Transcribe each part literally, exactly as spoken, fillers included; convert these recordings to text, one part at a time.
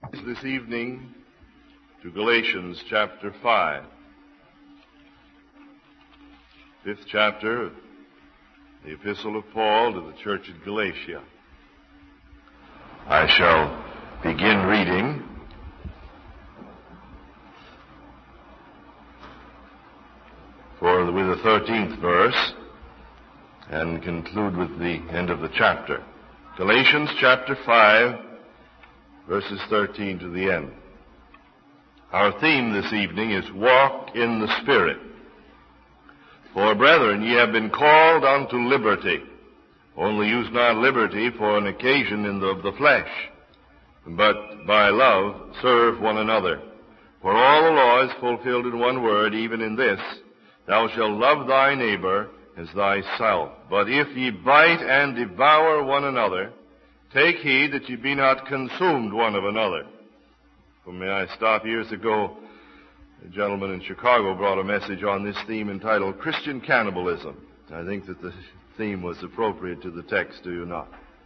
This evening to Galatians chapter five. Fifth chapter of the Epistle of Paul to the church at Galatia. I shall begin reading for with the thirteenth verse and conclude with the end of the chapter. Galatians chapter five, verses thirteen to the end. Our theme this evening is walk in the Spirit. For brethren, ye have been called unto liberty. Only use not liberty for an occasion in the, of the flesh, but by love serve one another. For all the law is fulfilled in one word, even in this, thou shalt love thy neighbor as thyself. But if ye bite and devour one another, take heed that ye be not consumed one of another. For may I stop years ago, a gentleman in Chicago brought a message on this theme entitled Christian Cannibalism. I think that the theme was appropriate to the text, do you not?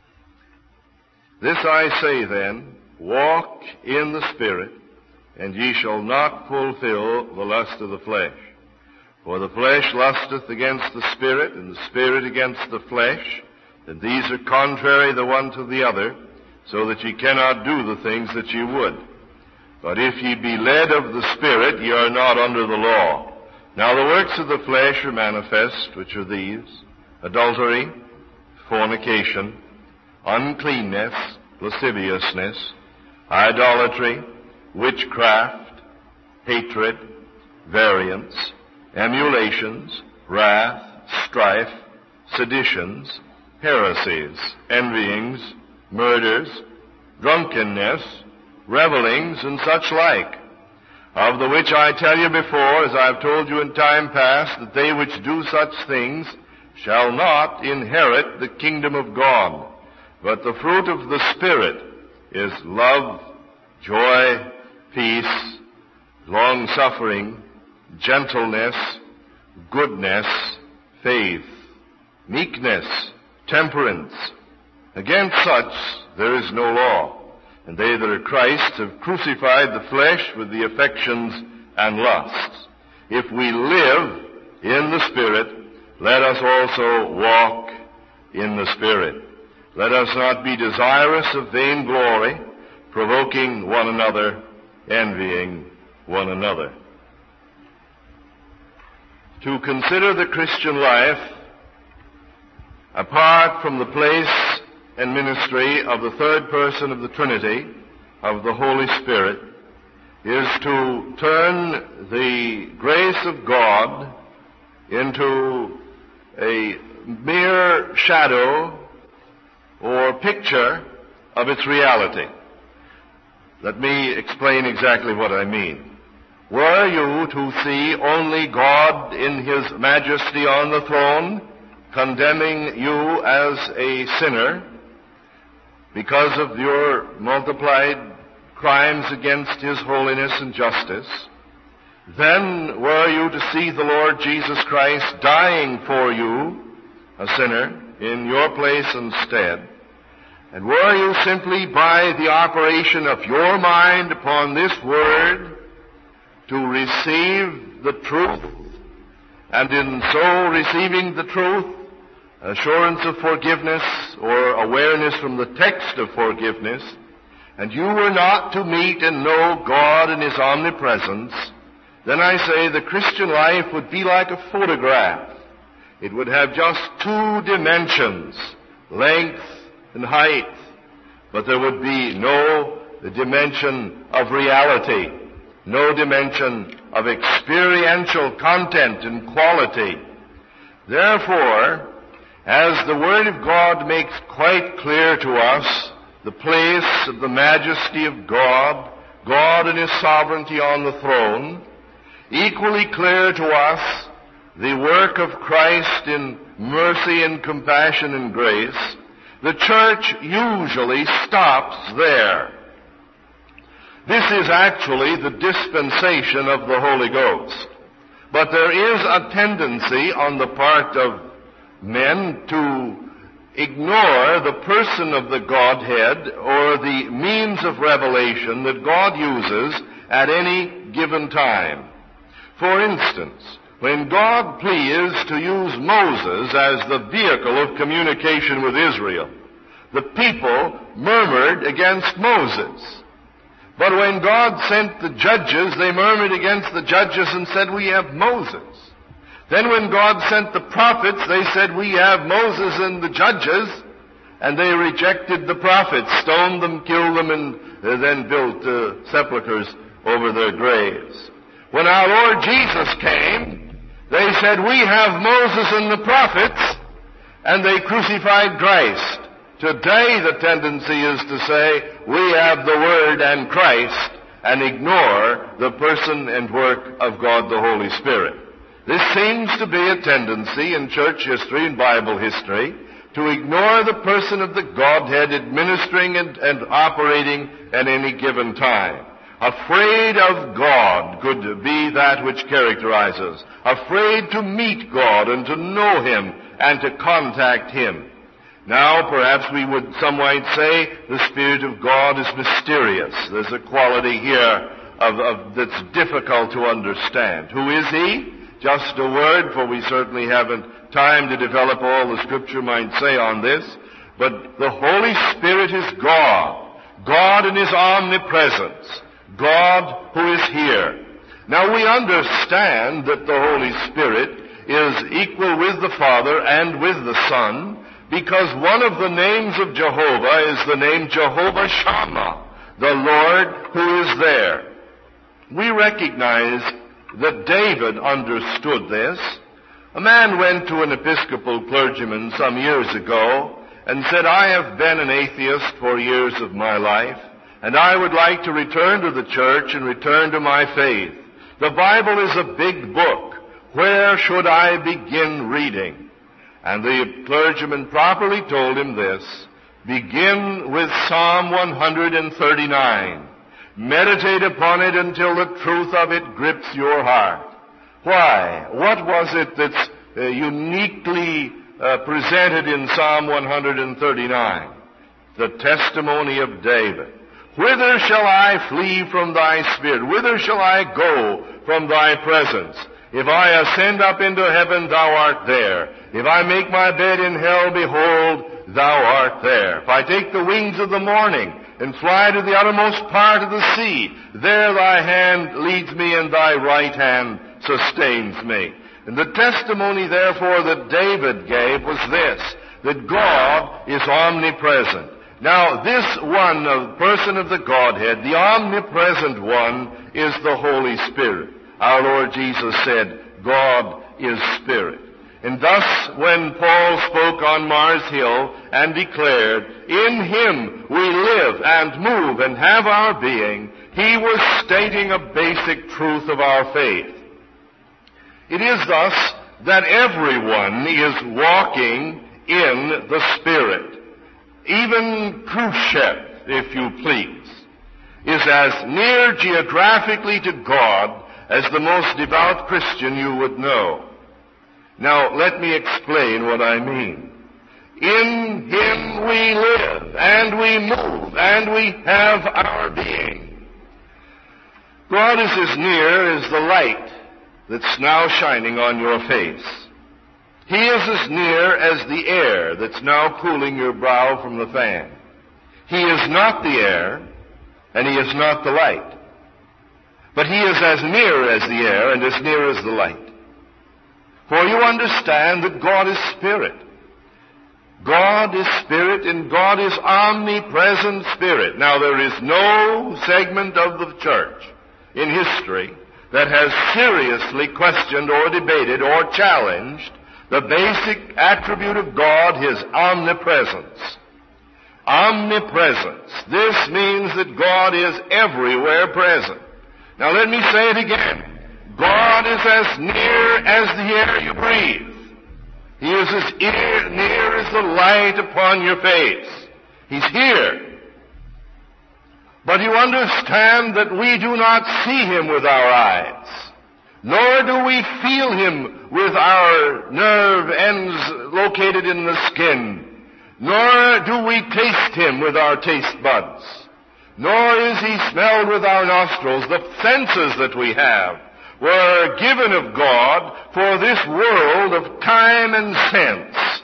This I say then, walk in the Spirit, and ye shall not fulfill the lust of the flesh. For the flesh lusteth against the Spirit, and the Spirit against the flesh, and these are contrary the one to the other, so that ye cannot do the things that ye would. But if ye be led of the Spirit, ye are not under the law. Now the works of the flesh are manifest, which are these: adultery, fornication, uncleanness, lasciviousness, idolatry, witchcraft, hatred, variance, emulations, wrath, strife, seditions, heresies, envyings, murders, drunkenness, revelings, and such like, of the which I tell you before, as I have told you in time past, that they which do such things shall not inherit the kingdom of God. But the fruit of the Spirit is love, joy, peace, long-suffering, gentleness, goodness, faith, meekness, temperance. Against such there is no law. And they that are Christ's have crucified the flesh with the affections and lusts. If we live in the Spirit, let us also walk in the Spirit. Let us not be desirous of vain glory, provoking one another, envying one another. To consider the Christian life apart from the place and ministry of the third person of the Trinity, of the Holy Spirit, is to turn the grace of God into a mere shadow or picture of its reality. Let me explain exactly what I mean. Were you to see only God in His majesty on the throne, condemning you as a sinner, because of your multiplied crimes against His holiness and justice, then were you to see the Lord Jesus Christ dying for you, a sinner, in your place and stead, and were you simply by the operation of your mind upon this word to receive the truth, and in so receiving the truth, assurance of forgiveness or awareness from the text of forgiveness, and you were not to meet and know God in His omnipresence, then I say the Christian life would be like a photograph. It would have just two dimensions, length and height, but there would be no dimension of reality, no dimension of experiential content and quality. Therefore, as the Word of God makes quite clear to us the place of the majesty of God, God and His sovereignty on the throne, equally clear to us the work of Christ in mercy and compassion and grace, the church usually stops there. This is actually the dispensation of the Holy Ghost. But there is a tendency on the part of men to ignore the person of the Godhead or the means of revelation that God uses at any given time. For instance, when God pleased to use Moses as the vehicle of communication with Israel, the people murmured against Moses. But when God sent the judges, they murmured against the judges and said, "We have Moses." Then when God sent the prophets, they said, "We have Moses and the judges," and they rejected the prophets, stoned them, killed them, and uh, then built uh, sepulchres over their graves. When our Lord Jesus came, they said, "We have Moses and the prophets," and they crucified Christ. Today the tendency is to say, "We have the Word and Christ," and ignore the person and work of God the Holy Spirit. This seems to be a tendency in church history and Bible history to ignore the person of the Godhead administering and, and operating at any given time. Afraid of God could be that which characterizes. Afraid to meet God and to know Him and to contact Him. Now, perhaps we would, some might say, the Spirit of God is mysterious. There's a quality here of, of, that's difficult to understand. Who is He? Just a word, for we certainly haven't time to develop all the Scripture might say on this. But the Holy Spirit is God. God in His omnipresence. God who is here. Now we understand that the Holy Spirit is equal with the Father and with the Son, because one of the names of Jehovah is the name Jehovah Shammah, the Lord who is there. We recognize that David understood this. A man went to an Episcopal clergyman some years ago and said, "I have been an atheist for years of my life, and I would like to return to the church and return to my faith. The Bible is a big book. Where should I begin reading?" And the clergyman properly told him this: begin with Psalm one hundred thirty-nine. Meditate upon it until the truth of it grips your heart. Why? What was it that's uh, uniquely uh, presented in Psalm one hundred thirty-nine? The testimony of David. "Whither shall I flee from thy spirit? Whither shall I go from thy presence? If I ascend up into heaven, thou art there. If I make my bed in hell, behold, thou art there. If I take the wings of the morning and fly to the uttermost part of the sea, there thy hand leads me and thy right hand sustains me." And the testimony, therefore, that David gave was this, that God is omnipresent. Now, this one, the person of the Godhead, the omnipresent one, is the Holy Spirit. Our Lord Jesus said, "God is Spirit." And thus, when Paul spoke on Mars Hill and declared, "In Him we live and move and have our being," he was stating a basic truth of our faith. It is thus that everyone is walking in the Spirit. Even Khrushchev, if you please, is as near geographically to God as the most devout Christian you would know. Now, let me explain what I mean. In Him we live, and we move, and we have our being. God is as near as the light that's now shining on your face. He is as near as the air that's now cooling your brow from the fan. He is not the air, and He is not the light. But He is as near as the air and as near as the light. For you understand that God is Spirit. God is Spirit, and God is omnipresent Spirit. Now, there is no segment of the church in history that has seriously questioned or debated or challenged the basic attribute of God, His omnipresence. Omnipresence. This means that God is everywhere present. Now let me say it again. God is as near as the air you breathe. He is as ear, near as the light upon your face. He's here. But you understand that we do not see Him with our eyes, nor do we feel Him with our nerve ends located in the skin. nor do we taste him with our taste buds, nor is he smelled with our nostrils. The senses that we have were given of God for this world of time and sense.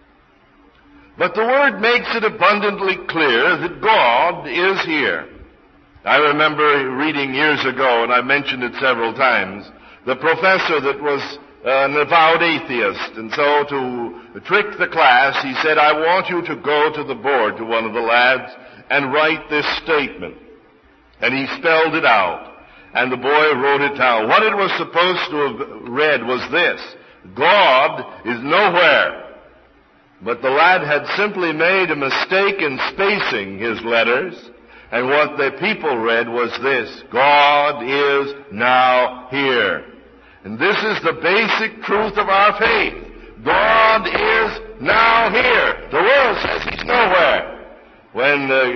But the Word makes it abundantly clear that God is here. I remember reading years ago, and I mentioned it several times, the professor that was an avowed atheist, and so to trick the class, he said, I want you to go to the board, to one of the lads, and write this statement. And he spelled it out, and the boy wrote it down. What it was supposed to have read was this: God is nowhere. But the lad had simply made a mistake in spacing his letters, and what the people read was this: God is now here. And this is the basic truth of our faith. God is now here. The world says he's nowhere. When uh,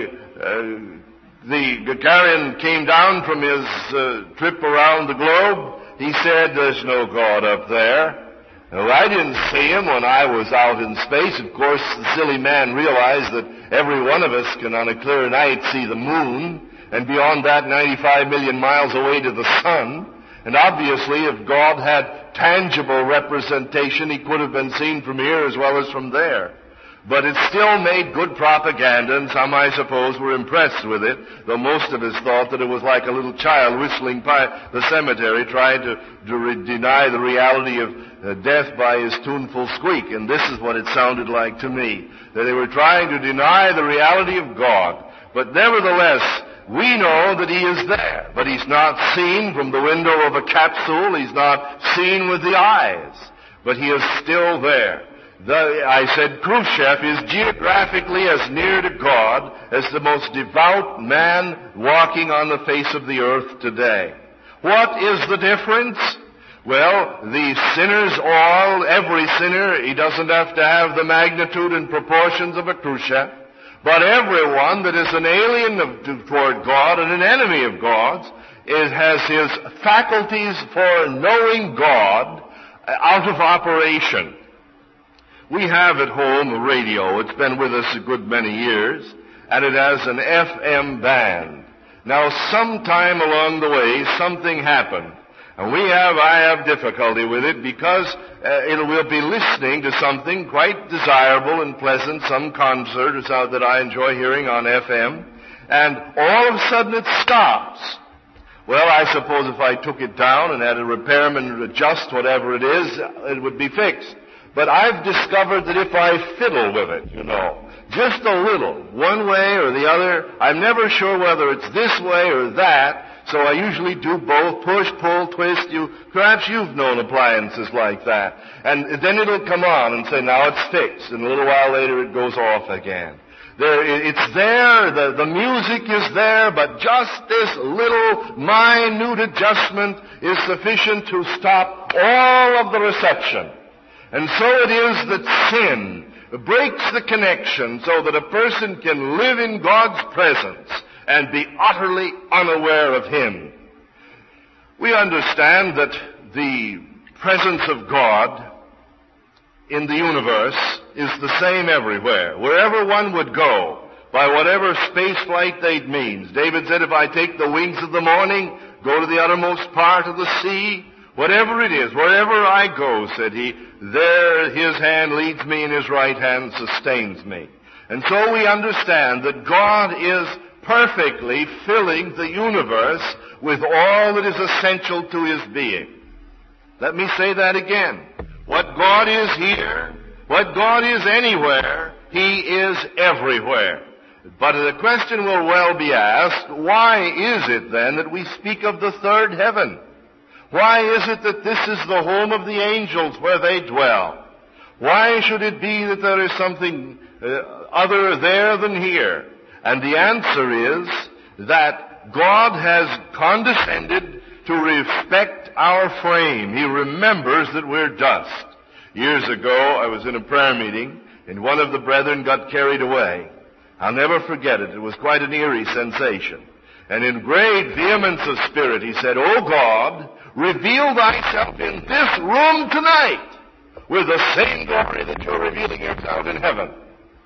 uh, the Gagarin came down from his uh, trip around the globe, he said, there's no God up there. Well, I didn't see him when I was out in space. Of course, the silly man realized that every one of us can on a clear night see the moon, and beyond that ninety-five million miles away to the sun. And obviously, if God had tangible representation, he could have been seen from here as well as from there. But it still made good propaganda, and some, I suppose, were impressed with it, though most of us thought that it was like a little child whistling by the cemetery trying to, to re- deny the reality of uh, death by his tuneful squeak. And this is what it sounded like to me, that they were trying to deny the reality of God. But nevertheless, we know that he is there, but he's not seen from the window of a capsule. He's not seen with the eyes, but he is still there. The, I said Khrushchev is geographically as near to God as the most devout man walking on the face of the earth today. What is the difference? Well, the sinners all, every sinner, he doesn't have to have the magnitude and proportions of a Khrushchev. But everyone that is an alien of, to, toward God and an enemy of God's is, has his faculties for knowing God out of operation. We have at home a radio. It's been with us a good many years, and it has an F M band. Now, sometime along the way, something happened. And we have, I have difficulty with it because uh, it will be listening to something quite desirable and pleasant, some concert or so that I enjoy hearing on F M, and all of a sudden it stops. Well, I suppose if I took it down and had a repairman adjust whatever it is, it would be fixed. But I've discovered that if I fiddle with it, you know, just a little, one way or the other, I'm never sure whether it's this way or that, so I usually do both, push, pull, twist. You, perhaps you've known appliances like that. And then it'll come on and say, now it's fixed. And a little while later it goes off again. There, it's there, the, the music is there, but just this little minute adjustment is sufficient to stop all of the reception. And so it is that sin breaks the connection so that a person can live in God's presence and be utterly unaware of him. We understand that the presence of God in the universe is the same everywhere. Wherever one would go, by whatever space flight that means. David said, if I take the wings of the morning, go to the uttermost part of the sea, whatever it is, wherever I go, said he, there his hand leads me and his right hand sustains me. And so we understand that God is perfectly filling the universe with all that is essential to his being. Let me say that again. What God is here, what God is anywhere, he is everywhere. But the question will well be asked, why is it then that we speak of the third heaven? Why is it that this is the home of the angels where they dwell? Why should it be that there is something uh, other there than here? And the answer is that God has condescended to respect our frame. He remembers that we're dust. Years ago, I was in a prayer meeting, and one of the brethren got carried away. I'll never forget it. It was quite an eerie sensation. And in great vehemence of spirit, he said, "O God, reveal thyself in this room tonight with the same glory that you're revealing yourself in heaven."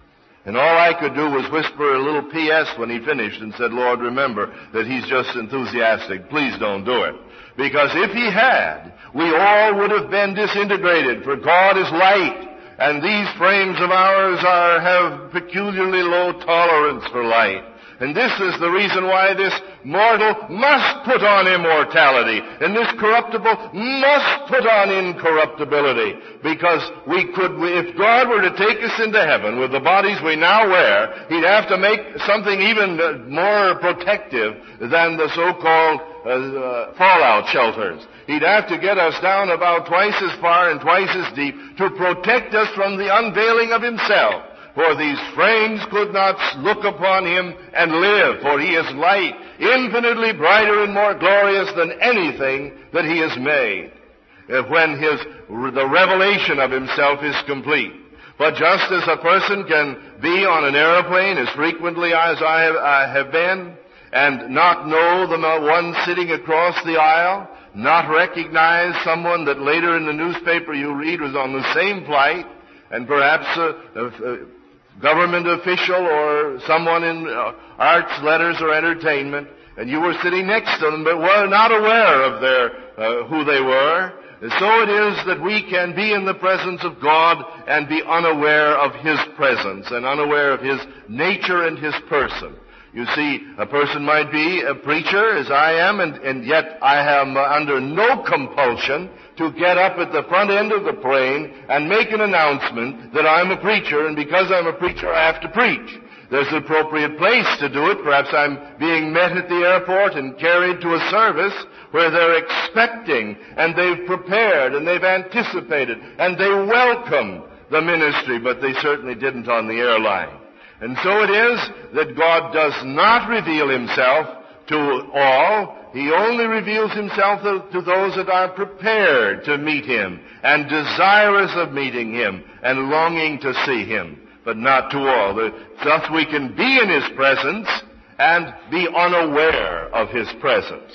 And all I could do was whisper a little P S when he finished and said, Lord, remember that he's just enthusiastic. Please don't do it. Because if he had, we all would have been disintegrated, for God is light, and these frames of ours are, have peculiarly low tolerance for light. And this is the reason why this mortal must put on immortality, and this corruptible must put on incorruptibility. Because we could, if God were to take us into heaven with the bodies we now wear, He'd have to make something even more protective than the so-called uh, uh, fallout shelters. He'd have to get us down about twice as far and twice as deep to protect us from the unveiling of Himself. For these frames could not look upon Him and live, for He is light, infinitely brighter and more glorious than anything that He has made, when His, the revelation of Himself is complete. But just as a person can be on an airplane as frequently as I have, I have been, and not know the one sitting across the aisle, not recognize someone that later in the newspaper you read was on the same flight, and perhaps a, a, a government official or someone in uh, arts, letters, or entertainment, and you were sitting next to them but were not aware of their uh, who they were. And so it is that we can be in the presence of God and be unaware of His presence and unaware of His nature and His person. You see, a person might be a preacher, as I am, and, and yet I am uh, under no compulsion to get up at the front end of the plane and make an announcement that I'm a preacher, and because I'm a preacher, I have to preach. There's an appropriate place to do it. Perhaps I'm being met at the airport and carried to a service where they're expecting, and they've prepared, and they've anticipated, and they welcome the ministry, but they certainly didn't on the airline. And so it is that God does not reveal Himself to all. He only reveals Himself to those that are prepared to meet Him and desirous of meeting Him and longing to see Him, but not to all. Thus we can be in His presence and be unaware of His presence.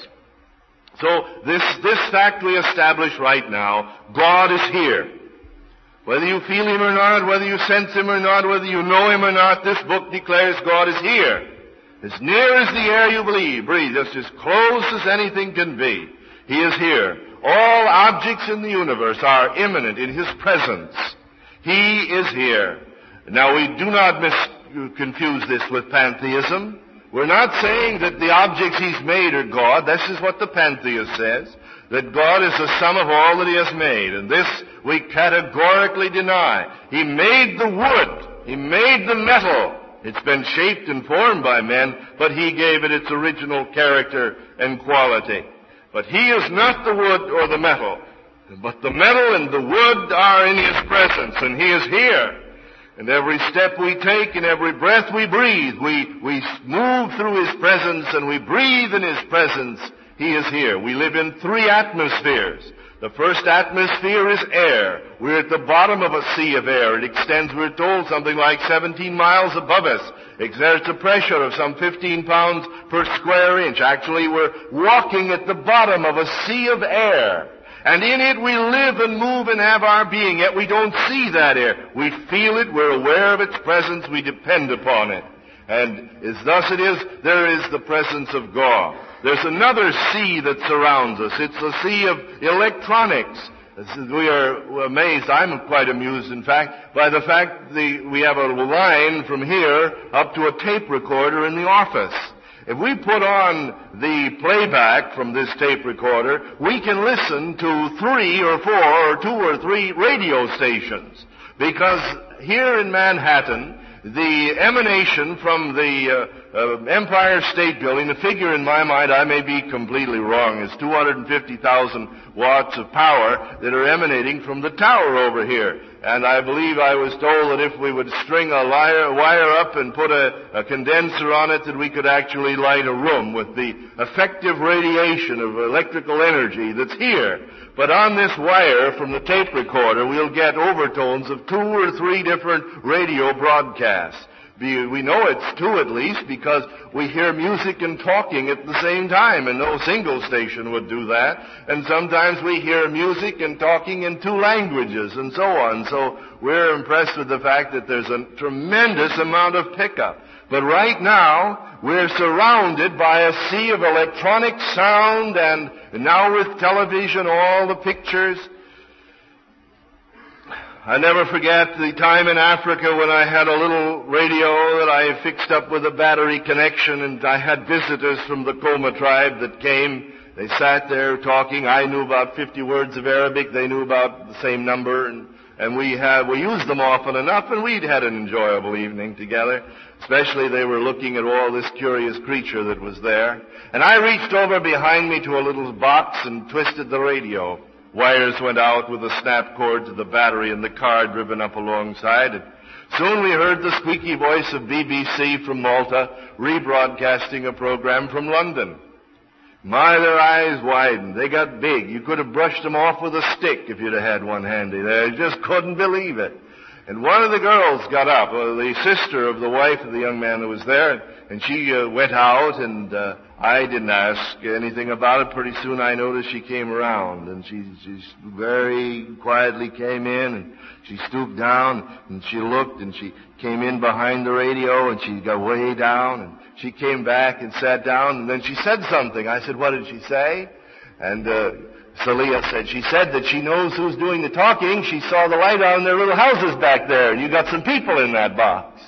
So this, this fact we establish right now, God is here. Whether you feel Him or not, whether you sense Him or not, whether you know Him or not, this book declares God is here. As near as the air you believe, breathe, just as close as anything can be. He is here. All objects in the universe are immanent in His presence. He is here. Now we do not mis- confuse this with pantheism. We're not saying that the objects He's made are God. This is what the pantheist says, that God is the sum of all that He has made. And this we categorically deny. He made the wood. He made the metal. It's been shaped and formed by men, but He gave it its original character and quality. But He is not the wood or the metal. But the metal and the wood are in His presence, and He is here. And every step we take and every breath we breathe, we, we move through His presence and we breathe in His presence. He is here. We live in three atmospheres. The first atmosphere is air. We're at the bottom of a sea of air. It extends, we're told, something like seventeen miles above us. Exerts a pressure of some fifteen pounds per square inch. Actually, we're walking at the bottom of a sea of air. And in it we live and move and have our being, yet we don't see that air. We feel it, we're aware of its presence, we depend upon it. And as thus it is, there is the presence of God. There's another sea that surrounds us. It's the sea of electronics. We are amazed, I'm quite amused, in fact, by the fact that we have a line from here up to a tape recorder in the office. If we put on the playback from this tape recorder, we can listen to three or four or two or three radio stations. Because here in Manhattan, the emanation from the uh, uh, Empire State Building, the figure in my mind, I may be completely wrong, is two hundred fifty thousand watts of power that are emanating from the tower over here. And I believe I was told that if we would string a wire, wire up and put a, a condenser on it, that we could actually light a room with the effective radiation of electrical energy that's here. But on this wire from the tape recorder, we'll get overtones of two or three different radio broadcasts. Be, we know it's two at least because we hear music and talking at the same time, and no single station would do that. And sometimes we hear music and talking in two languages and so on. So we're impressed with the fact that there's a tremendous amount of pickup. But right now, we're surrounded by a sea of electronic sound, and now with television, all the pictures. I never forget the time in Africa when I had a little radio that I fixed up with a battery connection, and I had visitors from the Koma tribe that came. They sat there talking. I knew about fifty words of Arabic. They knew about the same number, and, and we had, we used them often enough, and we'd had an enjoyable evening together. Especially they were looking at all this curious creature that was there. And I reached over behind me to a little box and twisted the radio. Wires went out with a snap cord to the battery and the car driven up alongside it. Soon we heard the squeaky voice of B B C from Malta rebroadcasting a program from London. My, their eyes widened. They got big. You could have brushed them off with a stick if you'd have had one handy there. You just couldn't believe it. And one of the girls got up, uh, the sister of the wife of the young man who was there, and she uh, went out, and uh, I didn't ask anything about it. Pretty soon I noticed she came around, and she, she very quietly came in, and she stooped down, and she looked, and she came in behind the radio, and she got way down, and she came back and sat down, and then she said something. I said, what did she say? And uh, Celia said, she said that she knows who's doing the talking. She saw the light on their little houses back there, and you got some people in that box.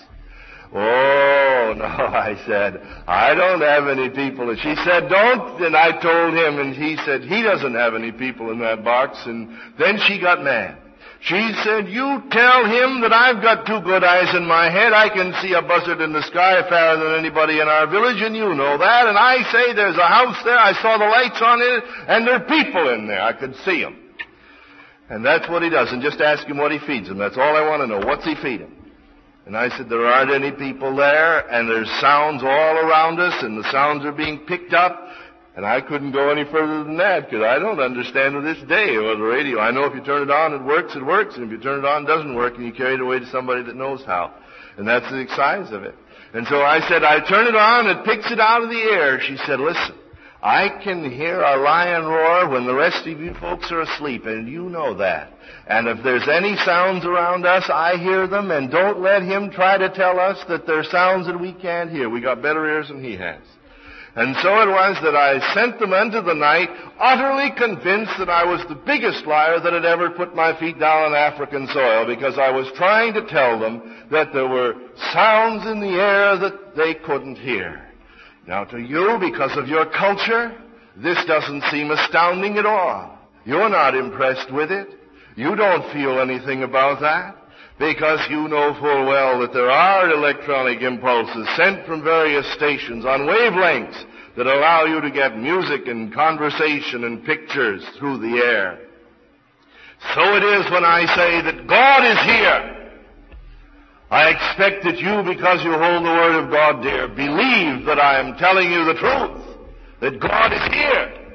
Oh, no, I said, I don't have any people. And she said, don't, and I told him, and he said, he doesn't have any people in that box, and then she got mad. She said, you tell him that I've got two good eyes in my head. I can see a buzzard in the sky fairer than anybody in our village, and you know that. And I say there's a house there. I saw the lights on it, and there are people in there. I could see them. And that's what he does. And just ask him what he feeds them. That's all I want to know. What's he feeding? And I said, there aren't any people there, and there's sounds all around us, and the sounds are being picked up. And I couldn't go any further than that, because I don't understand to this day what the radio. I know if you turn it on, it works, it works. And if you turn it on, it doesn't work, and you carry it away to somebody that knows how. And that's the size of it. And so I said, I turn it on, it picks it out of the air. She said, listen, I can hear a lion roar when the rest of you folks are asleep, and you know that. And if there's any sounds around us, I hear them, and don't let him try to tell us that there are sounds that we can't hear. We got better ears than he has. And so it was that I sent them into the night, utterly convinced that I was the biggest liar that had ever put my feet down on African soil, because I was trying to tell them that there were sounds in the air that they couldn't hear. Now to you, because of your culture, this doesn't seem astounding at all. You're not impressed with it. You don't feel anything about that, because you know full well that there are electronic impulses sent from various stations on wavelengths that allow you to get music and conversation and pictures through the air. So it is when I say that God is here. I expect that you, because you hold the Word of God dear, believe that I am telling you the truth, that God is here.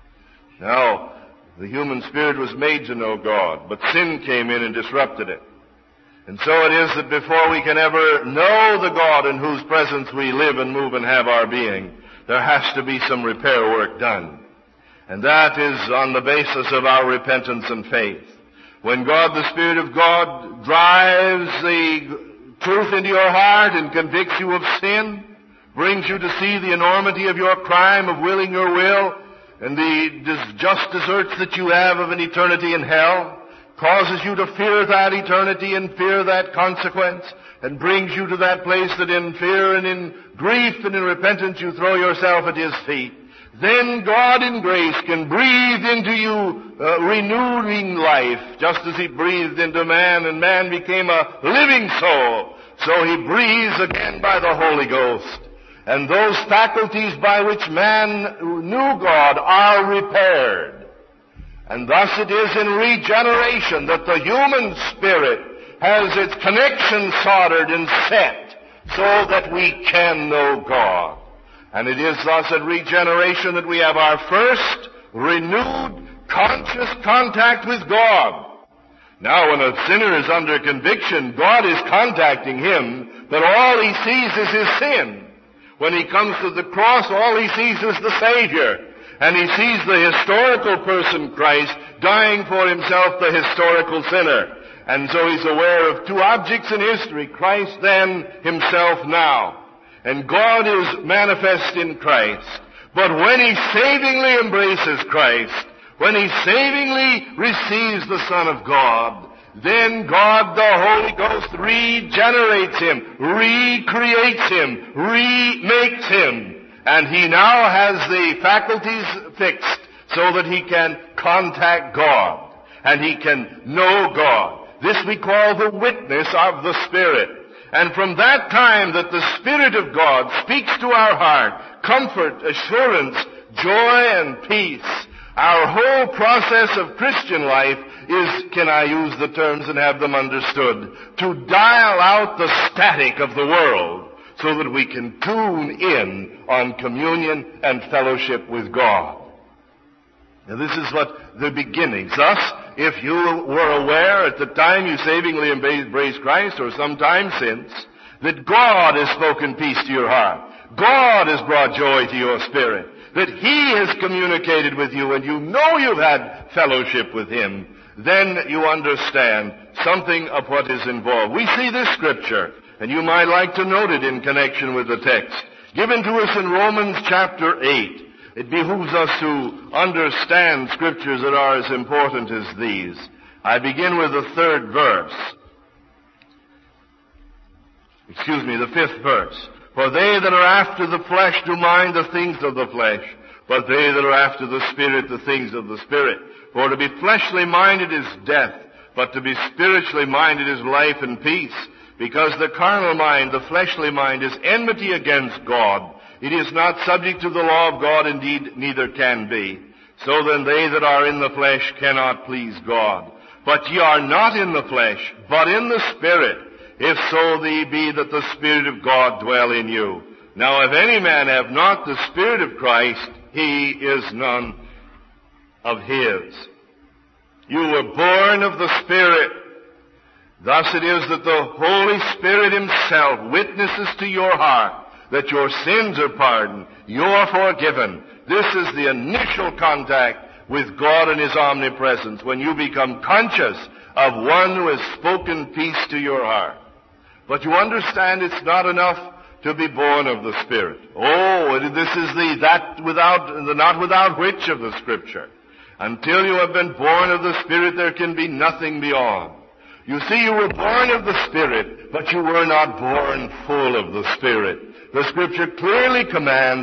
Now, the human spirit was made to know God, but sin came in and disrupted it. And so it is that before we can ever know the God in whose presence we live and move and have our being, there has to be some repair work done. And that is on the basis of our repentance and faith. When God, the Spirit of God, drives the truth into your heart and convicts you of sin, brings you to see the enormity of your crime of willing your will, and the just deserts that you have of an eternity in hell, causes you to fear that eternity and fear that consequence, and brings you to that place that in fear and in grief and in repentance you throw yourself at His feet. Then God in grace can breathe into you uh, renewing life, just as He breathed into man, and man became a living soul. So He breathes again by the Holy Ghost. And those faculties by which man knew God are repaired. And thus it is in regeneration that the human spirit has its connection soldered and set so that we can know God. And it is thus at regeneration that we have our first renewed conscious contact with God. Now, when a sinner is under conviction, God is contacting him, but all he sees is his sin. When he comes to the cross, all he sees is the Savior. And he sees the historical person, Christ, dying for himself, the historical sinner. And so he's aware of two objects in history, Christ then, himself now. And God is manifest in Christ. But when he savingly embraces Christ, when he savingly receives the Son of God, then God the Holy Ghost regenerates him, recreates him, remakes him. And he now has the faculties fixed so that he can contact God and he can know God. This we call the witness of the Spirit. And from that time that the Spirit of God speaks to our heart, comfort, assurance, joy, and peace, our whole process of Christian life is, can I use the terms and have them understood, to dial out the static of the world so that we can tune in on communion and fellowship with God. Now this is what the beginnings. Thus, if you were aware at the time you savingly embraced Christ, or some time since, that God has spoken peace to your heart, God has brought joy to your spirit, that He has communicated with you and you know you've had fellowship with Him, then you understand something of what is involved. We see this scripture, and you might like to note it in connection with the text, given to us in Romans chapter eight. It behooves us to understand scriptures that are as important as these. I begin with the third verse. Excuse me, the fifth verse. For they that are after the flesh do mind the things of the flesh, but they that are after the Spirit the things of the Spirit. For to be fleshly minded is death, but to be spiritually minded is life and peace. Because the carnal mind, the fleshly mind, is enmity against God. It is not subject to the law of God, indeed neither can be. So then they that are in the flesh cannot please God. But ye are not in the flesh, but in the Spirit, if so ye be that the Spirit of God dwell in you. Now if any man have not the Spirit of Christ, he is none of his. You were born of the Spirit. Thus it is that the Holy Spirit Himself witnesses to your heart that your sins are pardoned, you're forgiven. This is the initial contact with God and His omnipresence, when you become conscious of one who has spoken peace to your heart. But you understand it's not enough to be born of the Spirit. Oh, this is the that without, the not without which of the Scripture. Until you have been born of the Spirit, there can be nothing beyond. You see, you were born of the Spirit, but you were not born full of the Spirit. The Scripture clearly commands,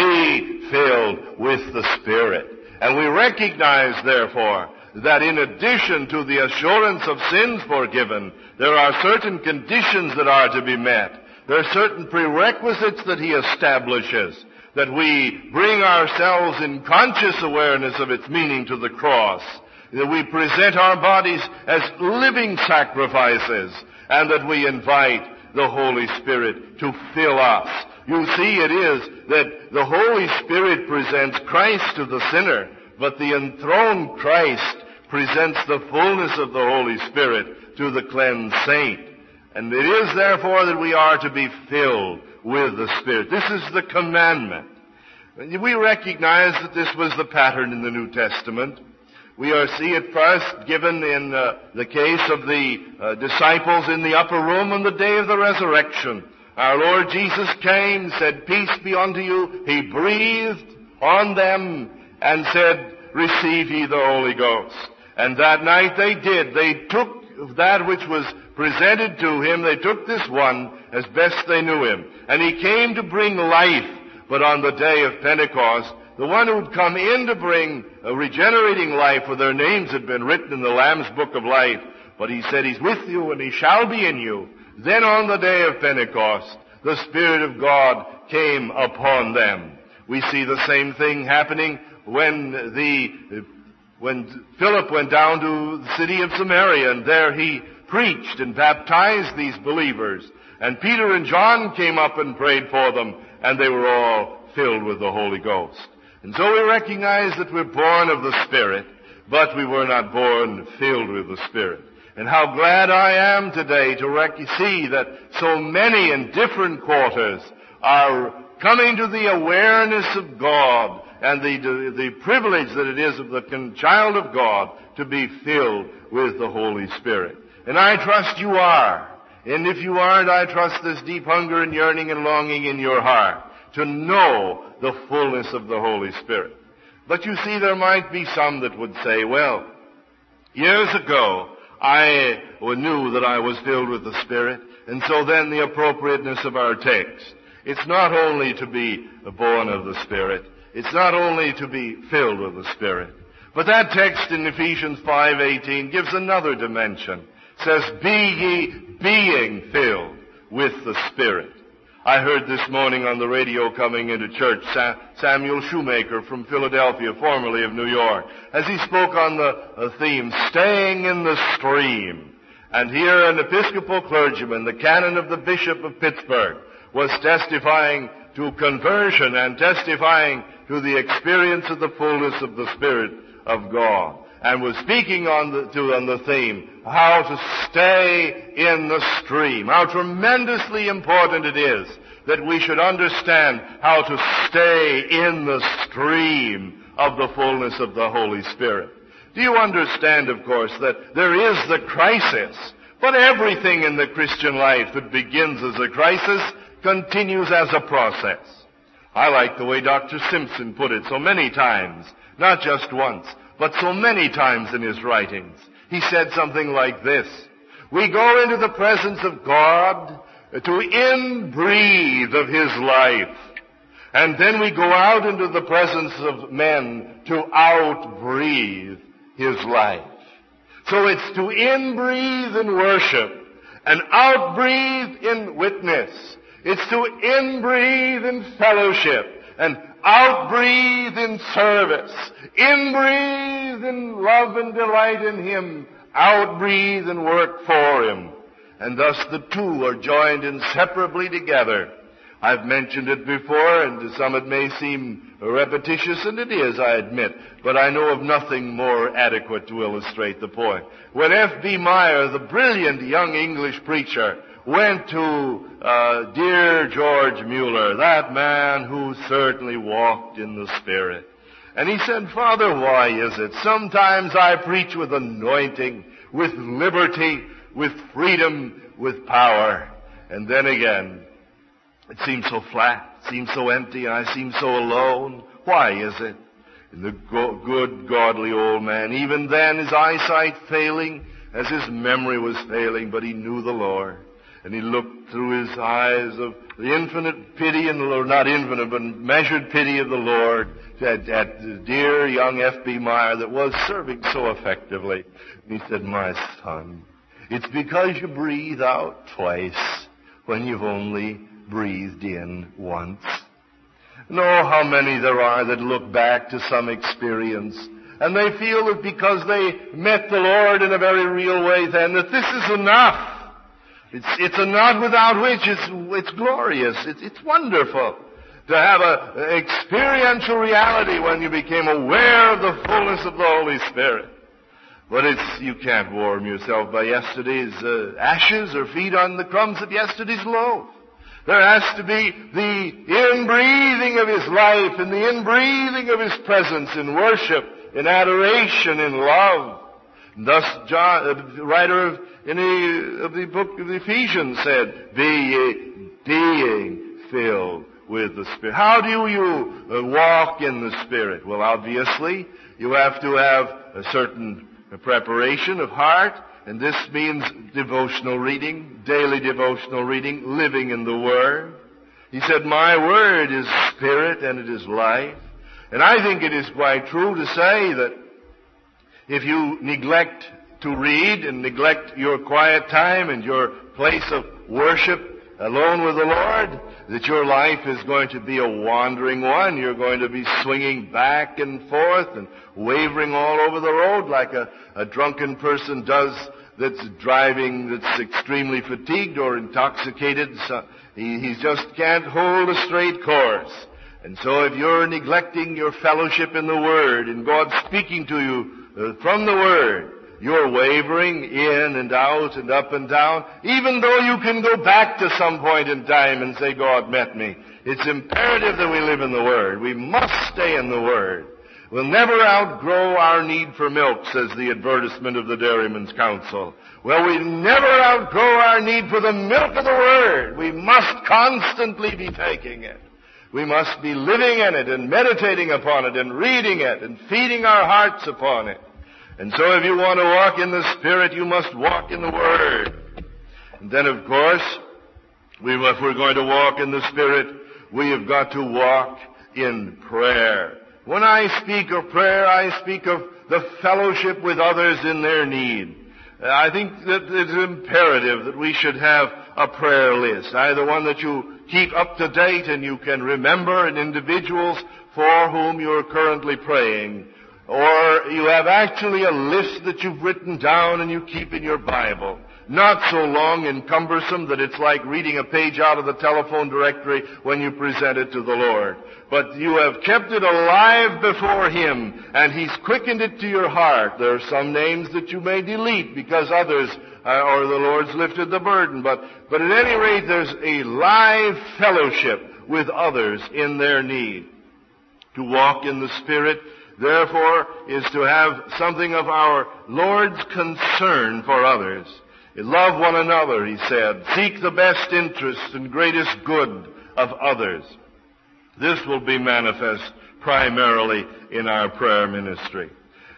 be filled with the Spirit. And we recognize, therefore, that in addition to the assurance of sins forgiven, there are certain conditions that are to be met. There are certain prerequisites that He establishes, that we bring ourselves in conscious awareness of its meaning to the cross, that we present our bodies as living sacrifices, and that we invite the Holy Spirit to fill us. You see, it is that the Holy Spirit presents Christ to the sinner, but the enthroned Christ presents the fullness of the Holy Spirit to the cleansed saint. And it is therefore that we are to be filled with the Spirit. This is the commandment. We recognize that this was the pattern in the New Testament. We are see it first given in uh, the case of the uh, disciples in the upper room on the day of the resurrection. Our Lord Jesus came, said, peace be unto you. He breathed on them and said, receive ye the Holy Ghost. And that night they did. They took that which was presented to Him. They took this one as best they knew Him. And He came to bring life. But on the day of Pentecost, the one who'd come in to bring a regenerating life, for their names had been written in the Lamb's book of life, but He said, He's with you and He shall be in you. Then on the day of Pentecost, the Spirit of God came upon them. We see the same thing happening when the, when Philip went down to the city of Samaria, and there he preached and baptized these believers. And Peter and John came up and prayed for them, and they were all filled with the Holy Ghost. And so we recognize that we're born of the Spirit, but we were not born filled with the Spirit. And how glad I am today to rec- see that so many in different quarters are coming to the awareness of God and the, the, the privilege that it is of the child of God to be filled with the Holy Spirit. And I trust you are. And if you aren't, I trust this deep hunger and yearning and longing in your heart to know the fullness of the Holy Spirit. But you see, there might be some that would say, well, years ago, I knew that I was filled with the Spirit, and so then the appropriateness of our text. It's not only to be born of the Spirit, it's not only to be filled with the Spirit, but that text in Ephesians five eighteen gives another dimension. It says, be ye being filled with the Spirit. I heard this morning on the radio coming into church, Samuel Shoemaker from Philadelphia, formerly of New York, as he spoke on the theme, staying in the stream. And here an Episcopal clergyman, the canon of the Bishop of Pittsburgh, was testifying to conversion and testifying to the experience of the fullness of the Spirit of God, and was speaking on the, to, on the theme, how to stay in the stream. How tremendously important it is that we should understand how to stay in the stream of the fullness of the Holy Spirit. Do you understand, of course, that there is the crisis, but everything in the Christian life that begins as a crisis continues as a process. I like the way Doctor Simpson put it so many times, not just once, but so many times in his writings. He said something like this: we go into the presence of God to in-breathe of His life, and then we go out into the presence of men to out-breathe His life. So it's to in-breathe in worship and out-breathe in witness. It's to in-breathe in fellowship and out-breathe in service. In-breathe in love and delight in Him. Out-breathe and work for Him. And thus the two are joined inseparably together. I've mentioned it before, and to some it may seem repetitious, and it is, I admit, but I know of nothing more adequate to illustrate the point. When F B Meyer, the brilliant young English preacher, went to uh, dear George Mueller, that man who certainly walked in the Spirit, and he said, Father, why is it sometimes I preach with anointing, with liberty, with freedom, with power, and then again it seems so flat, it seems so empty, and I seem so alone? Why is it? And the go- good, godly old man, even then his eyesight failing, as his memory was failing, but he knew the Lord. And he looked through his eyes of the infinite pity, and or not infinite, but measured pity of the Lord at, at the dear young F B Meyer that was serving so effectively. And he said, my son, it's because you breathe out twice when you've only breathed in once. Know how many there are that look back to some experience, and they feel that because they met the Lord in a very real way then, that this is enough. It's, it's enough without which it's, it's glorious. It's, it's wonderful to have an experiential reality when you became aware of the fullness of the Holy Spirit. But it's, you can't warm yourself by yesterday's uh, ashes or feed on the crumbs of yesterday's loaf. There has to be the inbreathing of His life and the inbreathing of His presence in worship, in adoration, in love. And thus, John, the writer of, in the, of the book of Ephesians said, be ye being filled with the Spirit. How do you uh, walk in the Spirit? Well, obviously, you have to have a certain preparation of heart, and this means devotional reading, daily devotional reading, living in the Word. He said, my Word is Spirit and it is life. And I think it is quite true to say that if you neglect to read and neglect your quiet time and your place of worship alone with the Lord, that your life is going to be a wandering one. You're going to be swinging back and forth and wavering all over the road like a, a drunken person does that's driving, that's extremely fatigued or intoxicated. So he, he just can't hold a straight course. And so if you're neglecting your fellowship in the Word and God speaking to you uh, from the Word, you're wavering in and out and up and down, even though you can go back to some point in time and say, God met me. It's imperative that we live in the Word. We must stay in the Word. We'll never outgrow our need for milk, says the advertisement of the Dairyman's Council. Well, we never outgrow our need for the milk of the Word. We must constantly be taking it. We must be living in it and meditating upon it and reading it and feeding our hearts upon it. And so if you want to walk in the Spirit, you must walk in the Word. And then, of course, we, if we're going to walk in the Spirit, we have got to walk in prayer. When I speak of prayer, I speak of the fellowship with others in their need. I think that it's imperative that we should have a prayer list, either one that you keep up to date and you can remember, and individuals for whom you are currently praying, or you have actually a list that you've written down and you keep in your Bible. Not so long and cumbersome that it's like reading a page out of the telephone directory when you present it to the Lord. But you have kept it alive before Him, and He's quickened it to your heart. There are some names that you may delete because others, uh, or the Lord's lifted the burden. But, but at any rate, there's a live fellowship with others in their need. To walk in the Spirit, therefore, is to have something of our Lord's concern for others. Love one another, He said. Seek the best interest and greatest good of others. This will be manifest primarily in our prayer ministry.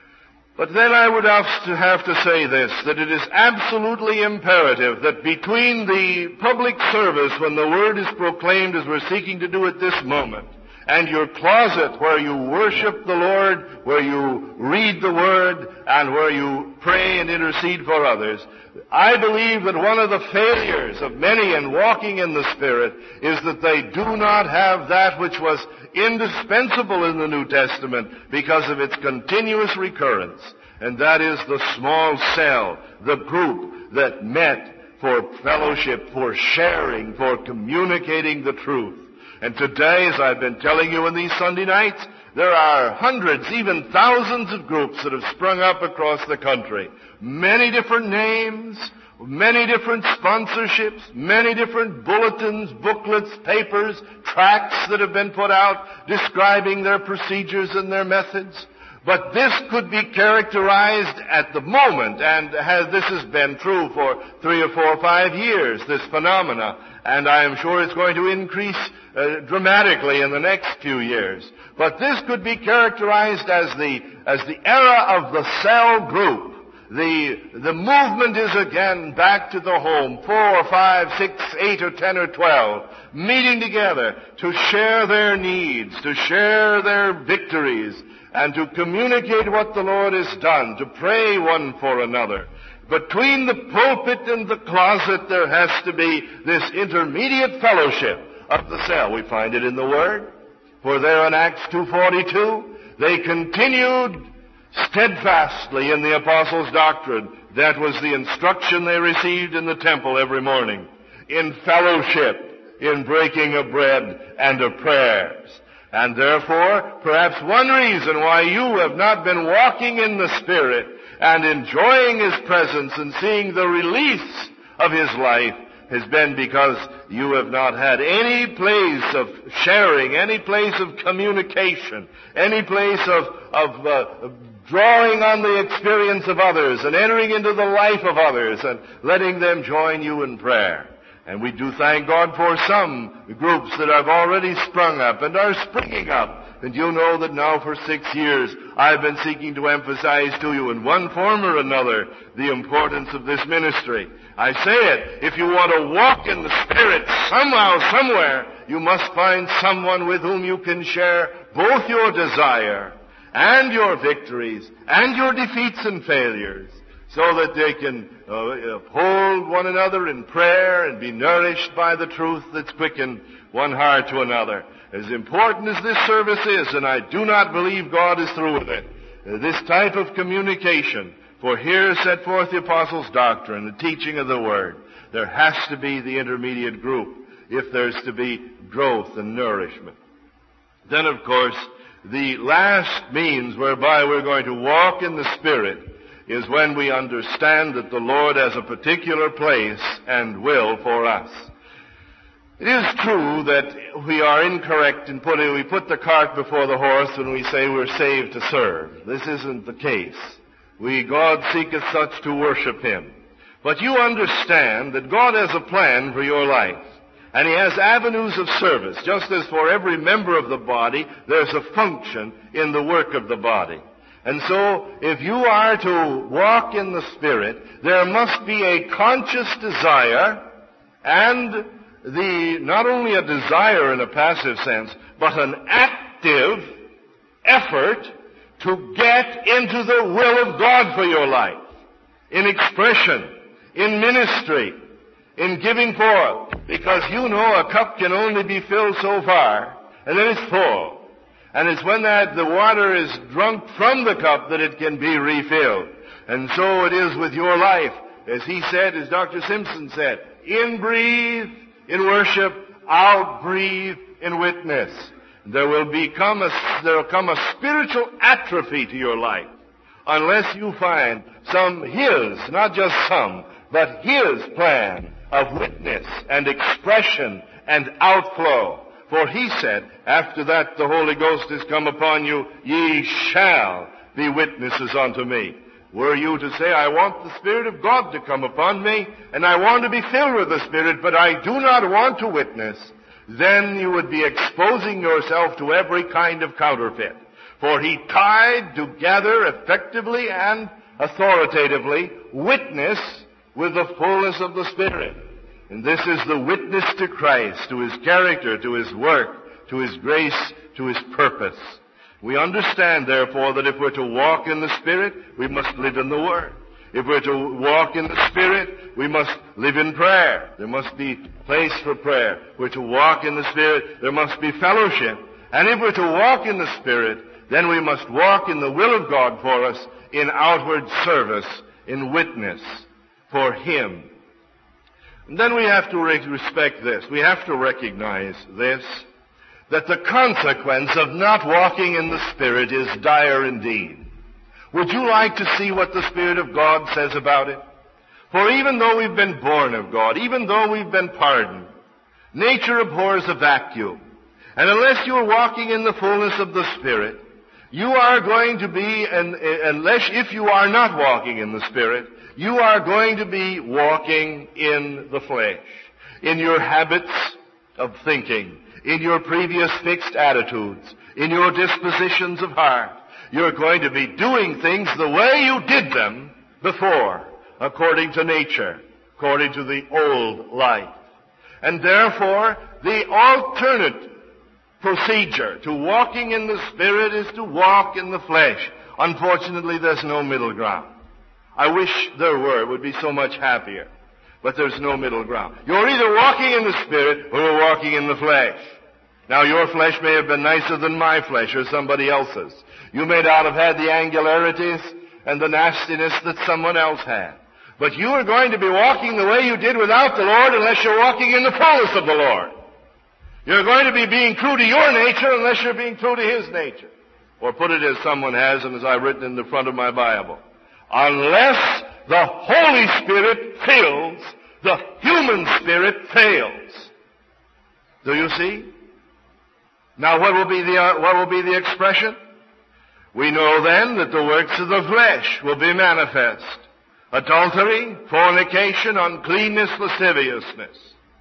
But then I would have to, have to say this, that it is absolutely imperative that between the public service when the Word is proclaimed as we're seeking to do at this moment, and your closet where you worship the Lord, where you read the Word, and where you pray and intercede for others, I believe that one of the failures of many in walking in the Spirit is that they do not have that which was indispensable in the New Testament because of its continuous recurrence, and that is the small cell, the group that met for fellowship, for sharing, for communicating the truth. And today, as I've been telling you in these Sunday nights, there are hundreds, even thousands of groups that have sprung up across the country. Many different names, many different sponsorships, many different bulletins, booklets, papers, tracts that have been put out describing their procedures and their methods. But this could be characterized at the moment, and has, this has been true for three or four or five years, this phenomena, and I am sure it's going to increase uh, dramatically in the next few years. But this could be characterized as the, as the era of the cell group. The, the movement is again back to the home, four, five, six, eight, or ten, or twelve, meeting together to share their needs, to share their victories, and to communicate what the Lord has done, to pray one for another. Between the pulpit and the closet, there has to be this intermediate fellowship of the cell. We find it in the Word. For there in Acts two forty-two, they continued steadfastly in the apostles' doctrine. That was the instruction they received in the temple every morning. In fellowship, in breaking of bread and of prayers. And therefore, perhaps one reason why you have not been walking in the Spirit and enjoying His presence and seeing the release of His life has been because you have not had any place of sharing, any place of communication, any place of, of uh, drawing on the experience of others and entering into the life of others and letting them join you in prayer. And we do thank God for some groups that have already sprung up and are springing up. And you know that now for six years I've been seeking to emphasize to you in one form or another the importance of this ministry. I say it, if you want to walk in the Spirit somehow, somewhere, you must find someone with whom you can share both your desire and your victories and your defeats and failures, so that they can uh, uphold one another in prayer and be nourished by the truth that's quickened one heart to another. As important as this service is, and I do not believe God is through with it, uh, this type of communication, for here is set forth the apostles' doctrine, the teaching of the Word. There has to be the intermediate group if there's to be growth and nourishment. Then, of course, the last means whereby we're going to walk in the Spirit is when we understand that the Lord has a particular place and will for us. It is true that we are incorrect in putting, we put the cart before the horse when we say we're saved to serve. This isn't the case. We, God seeketh such to worship Him. But you understand that God has a plan for your life. And He has avenues of service. Just as for every member of the body, there's a function in the work of the body. And so, if you are to walk in the Spirit, there must be a conscious desire and the, not only a desire in a passive sense, but an active effort to get into the will of God for your life. In expression, in ministry, in giving forth. Because you know a cup can only be filled so far, and then it's full. And it's when that the water is drunk from the cup that it can be refilled. And so it is with your life. As he said, as Doctor Simpson said, in breathe in worship, out breathe in witness. There will become a, there will come a spiritual atrophy to your life unless you find some His, not just some, but His plan of witness and expression and outflow. For He said, after that the Holy Ghost is come upon you, ye shall be witnesses unto me. Were you to say, I want the Spirit of God to come upon me, and I want to be filled with the Spirit, but I do not want to witness, then you would be exposing yourself to every kind of counterfeit. For He tied together effectively and authoritatively witness with the fullness of the Spirit. And this is the witness to Christ, to His character, to His work, to His grace, to His purpose. We understand, therefore, that if we're to walk in the Spirit, we must live in the Word. If we're to walk in the Spirit, we must live in prayer. There must be place for prayer. If we're to walk in the Spirit, there must be fellowship. And if we're to walk in the Spirit, then we must walk in the will of God for us in outward service, in witness for Him. And then we have to respect this. We have to recognize this, that the consequence of not walking in the Spirit is dire indeed. Would you like to see what the Spirit of God says about it? For even though we've been born of God, even though we've been pardoned, nature abhors a vacuum. And unless you're walking in the fullness of the Spirit, you are going to be, and unless, if you are not walking in the Spirit, you are going to be walking in the flesh, in your habits of thinking, in your previous fixed attitudes, in your dispositions of heart. You're going to be doing things the way you did them before, according to nature, according to the old life. And therefore, the alternate procedure to walking in the Spirit is to walk in the flesh. Unfortunately, there's no middle ground. I wish there were. It would be so much happier. But there's no middle ground. You're either walking in the Spirit or you're walking in the flesh. Now, your flesh may have been nicer than my flesh or somebody else's. You may not have had the angularities and the nastiness that someone else had. But you are going to be walking the way you did without the Lord unless you're walking in the fullness of the Lord. You're going to be being true to your nature unless you're being true to His nature. Or put it as someone has and as I've written in the front of my Bible. Unless the Holy Spirit fills, the human spirit fails. Do you see? Now what will be the, uh, what will be the expression? We know then that the works of the flesh will be manifest. Adultery, fornication, uncleanness, lasciviousness,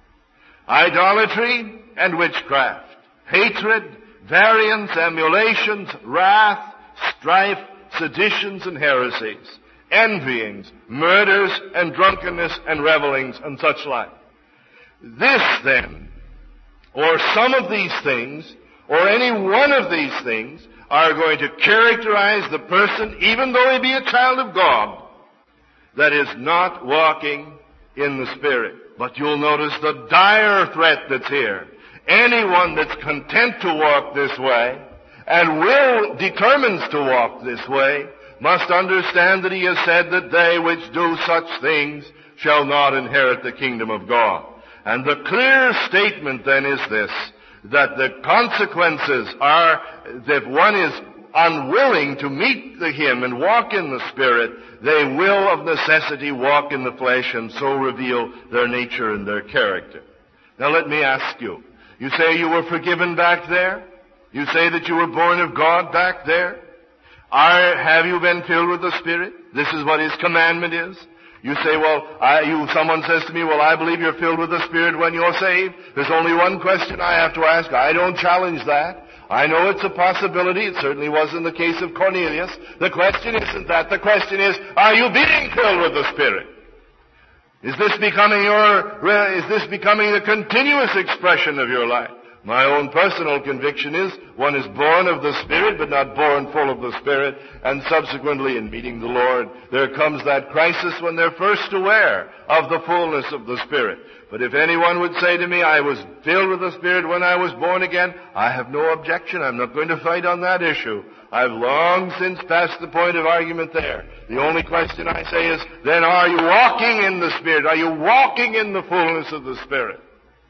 idolatry and witchcraft, hatred, variance, emulations, wrath, strife, seditions and heresies, envyings, murders and drunkenness and revelings and such like. This then, or some of these things, or any one of these things, are going to characterize the person, even though he be a child of God, that is not walking in the Spirit. But you'll notice the dire threat that's here. Anyone that's content to walk this way, and will, determines to walk this way, must understand that He has said that they which do such things shall not inherit the kingdom of God. And the clear statement then is this, that the consequences are that one is unwilling to meet the Him and walk in the Spirit, they will of necessity walk in the flesh and so reveal their nature and their character. Now let me ask you, you say you were forgiven back there? You say that you were born of God back there? Are, have you been filled with the Spirit? This is what His commandment is. You say, well, I, you, someone says to me, well, I believe you're filled with the Spirit when you're saved. There's only one question I have to ask. I don't challenge that. I know it's a possibility. It certainly was in the case of Cornelius. The question isn't that. The question is, are you being filled with the Spirit? Is this becoming your, is this becoming the continuous expression of your life? My own personal conviction is one is born of the Spirit, but not born full of the Spirit. And subsequently, in meeting the Lord, there comes that crisis when they're first aware of the fullness of the Spirit. But if anyone would say to me, I was filled with the Spirit when I was born again, I have no objection. I'm not going to fight on that issue. I've long since passed the point of argument there. The only question I say is, then are you walking in the Spirit? Are you walking in the fullness of the Spirit?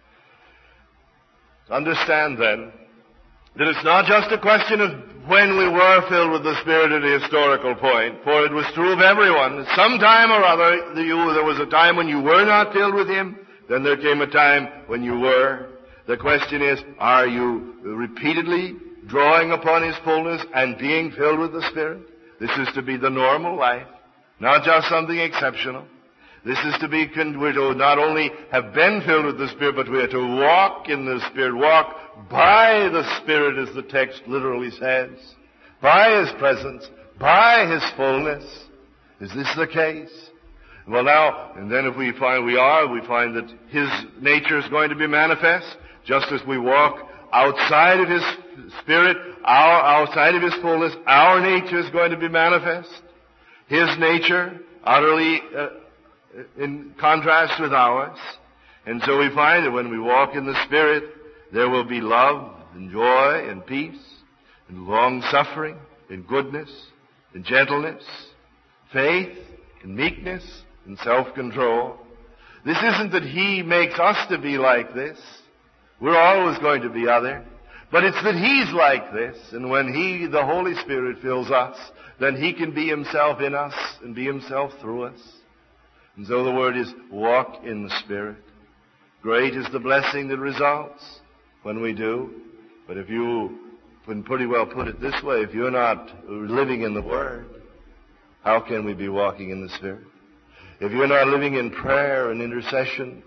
Understand then that it's not just a question of when we were filled with the Spirit at a historical point, for it was true of everyone. Sometime or other, there was a time when you were not filled with Him, then there came a time when you were. The question is, are you repeatedly drawing upon His fullness and being filled with the Spirit? This is to be the normal life, not just something exceptional. This is to be, we're to not only have been filled with the Spirit, but we are to walk in the Spirit, walk by the Spirit, as the text literally says, by His presence, by His fullness. Is this the case? Well now, and then if we find we are, we find that His nature is going to be manifest, just as we walk outside of His Spirit, our, outside of His fullness, our nature is going to be manifest. His nature, utterly uh, in contrast with ours. And so we find that when we walk in the Spirit, there will be love and joy and peace and long-suffering and goodness and gentleness, faith and meekness and self-control. This isn't that He makes us to be like this. We're always going to be other. But it's that He's like this, and when He, the Holy Spirit, fills us, then He can be Himself in us and be Himself through us. And so the word is, walk in the Spirit. Great is the blessing that results when we do. But if you can pretty well put it this way, if you're not living in the Word, how can we be walking in the Spirit? If you're not living in prayer and intercession,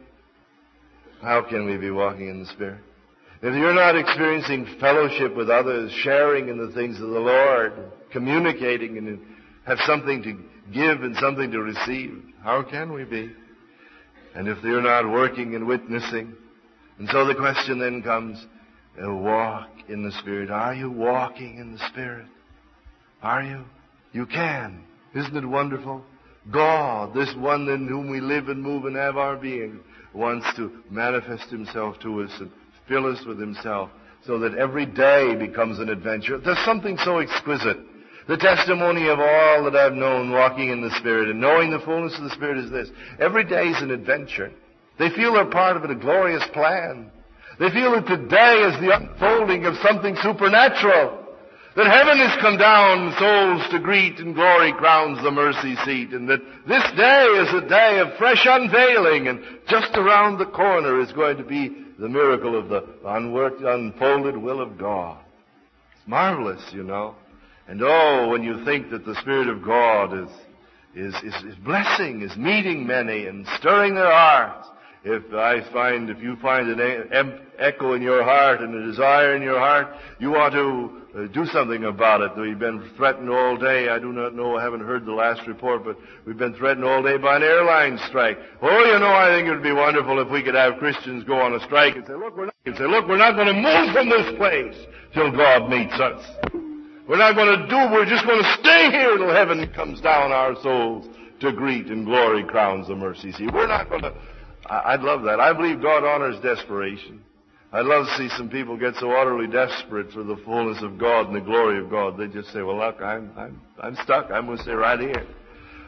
how can we be walking in the Spirit? If you're not experiencing fellowship with others, sharing in the things of the Lord, communicating and have something to give and something to receive, how can we be? And if you're not working and witnessing, and so the question then comes, uh, walk in the Spirit. Are you walking in the Spirit? Are you? You can. Isn't it wonderful? God, this one in whom we live and move and have our being, wants to manifest Himself to us and fill us with Himself so that every day becomes an adventure. There's something so exquisite. The testimony of all that I've known walking in the Spirit and knowing the fullness of the Spirit is this. Every day is an adventure. They feel they're part of a glorious plan. They feel that today is the unfolding of something supernatural. That heaven has come down, souls to greet, and glory crowns the mercy seat. And that this day is a day of fresh unveiling, and just around the corner is going to be the miracle of the unworked, unfolded will of God. It's marvelous, you know. And oh, when you think that the Spirit of God is, is, is, is blessing, is meeting many and stirring their hearts. If I find, if you find an echo in your heart and a desire in your heart, you ought to uh, do something about it. We've been threatened all day. I do not know, I haven't heard the last report, but we've been threatened all day by an airline strike. Oh, you know, I think it would be wonderful if we could have Christians go on a strike and say, look, we're not, and say, look, we're not going to move from this place till God meets us. We're not going to do, we're just going to stay here till heaven comes down our souls to greet and glory crowns the mercy seat. We're not going to, I'd love that. I believe God honors desperation. I'd love to see some people get so utterly desperate for the fullness of God and the glory of God. They just say, well, look, I'm, I'm, I'm stuck. I'm going to stay right here.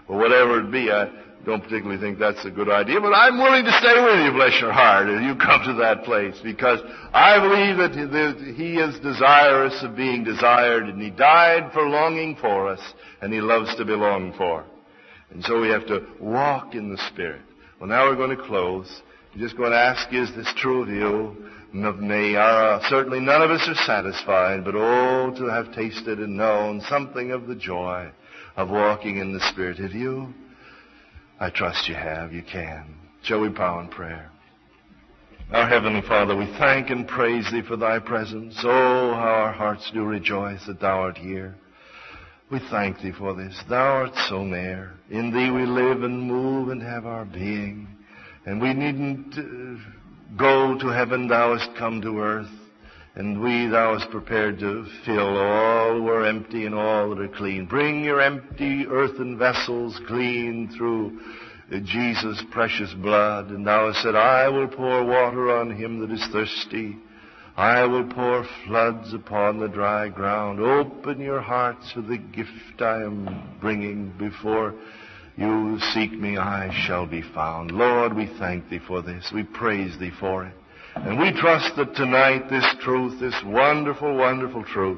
or whatever it be. I don't particularly think that's a good idea, but I'm willing to stay with you, bless your heart, if you come to that place, because I believe that He is desirous of being desired, and He died for longing for us, and He loves to be longed for. And so we have to walk in the Spirit. Well, now we're going to close. I'm just going to ask you, is this true of you and of me? Uh, certainly none of us are satisfied, but oh, to have tasted and known something of the joy of walking in the Spirit. Have you? I trust you have. You can. Shall we bow in prayer? Our Heavenly Father, we thank and praise Thee for Thy presence. Oh, how our hearts do rejoice that Thou art here. We thank Thee for this. Thou art so near. In Thee we live and move and have our being. And we needn't uh, go to heaven. Thou hast come to earth. And we, Thou hast prepared to fill all who are empty and all that are clean. Bring your empty earthen vessels clean through uh, Jesus' precious blood. And Thou hast said, I will pour water on him that is thirsty. I will pour floods upon the dry ground. Open your hearts for the gift I am bringing. Before you seek me, I shall be found. Lord, we thank Thee for this. We praise Thee for it. And we trust that tonight this truth, this wonderful, wonderful truth,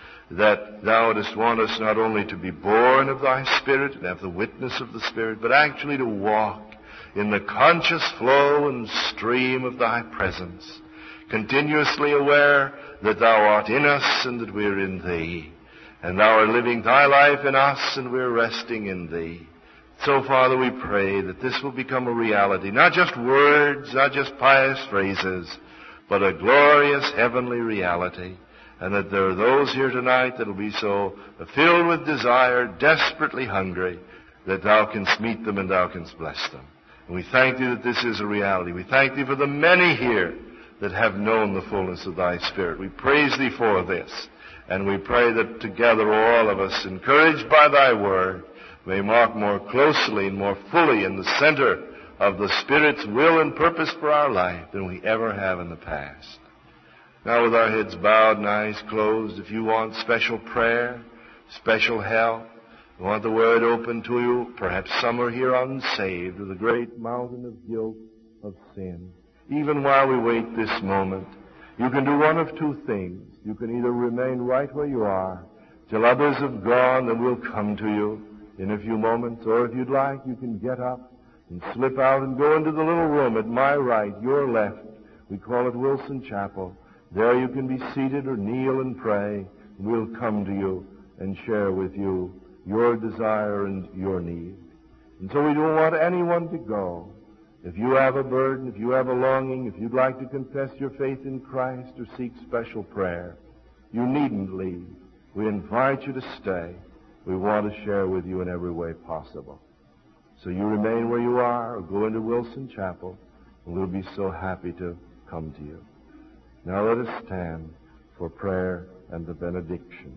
that Thou dost want us not only to be born of Thy Spirit and have the witness of the Spirit, but actually to walk in the conscious flow and stream of Thy presence, continuously aware that Thou art in us and that we are in Thee, and Thou art living Thy life in us and we are resting in Thee. So, Father, we pray that this will become a reality, not just words, not just pious phrases, but a glorious heavenly reality, and that there are those here tonight that will be so filled with desire, desperately hungry, that Thou canst meet them and Thou canst bless them. And we thank Thee that this is a reality. We thank Thee for the many here that have known the fullness of Thy Spirit. We praise Thee for this, and we pray that together all of us, encouraged by Thy Word, may walk more closely and more fully in the center of the Spirit's will and purpose for our life than we ever have in the past. Now, with our heads bowed and eyes closed, if you want special prayer, special help, you want the Word open to you, perhaps some are here unsaved with a great mountain of guilt, of sin. Even while we wait this moment, you can do one of two things. You can either remain right where you are till others have gone, then we'll come to you in a few moments, or if you'd like, you can get up and slip out and go into the little room at my right, your left. We call it Wilson Chapel. There you can be seated or kneel and pray. We'll come to you and share with you your desire and your need. And so we don't want anyone to go. If you have a burden, if you have a longing, if you'd like to confess your faith in Christ or seek special prayer, you needn't leave. We invite you to stay. We want to share with you in every way possible. So you remain where you are or go into Wilson Chapel, and we'll be so happy to come to you. Now let us stand for prayer and the benediction.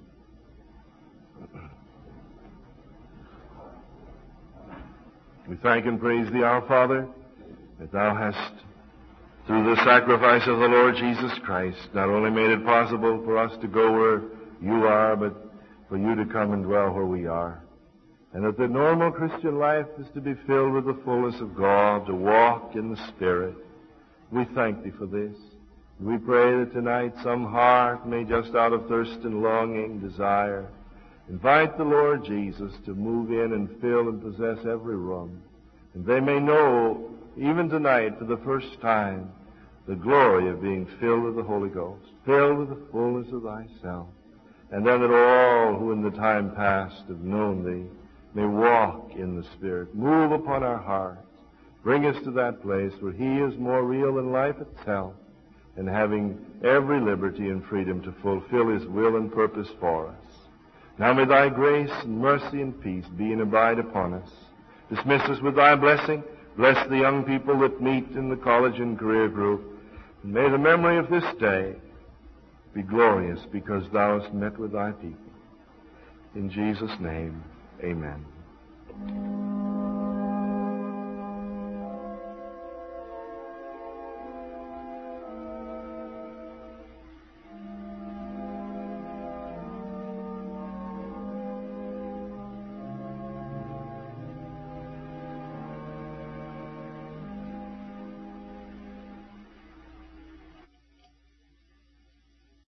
We thank and praise Thee, our Father, that Thou hast, through the sacrifice of the Lord Jesus Christ, not only made it possible for us to go where You are, but for You to come and dwell where we are. And that the normal Christian life is to be filled with the fullness of God, to walk in the Spirit. We thank Thee for this. We pray that tonight some heart may, just out of thirst and longing, desire, invite the Lord Jesus to move in and fill and possess every room. And they may know, even tonight, for the first time, the glory of being filled with the Holy Ghost, filled with the fullness of Thyself. And then that all who in the time past have known Thee may walk in the Spirit, move upon our hearts, bring us to that place where He is more real than life itself, and having every liberty and freedom to fulfill His will and purpose for us. Now may Thy grace and mercy and peace be and abide upon us. Dismiss us with Thy blessing. Bless the young people that meet in the college and career group. And may the memory of this day be glorious because Thou hast met with Thy people. In Jesus' name, amen.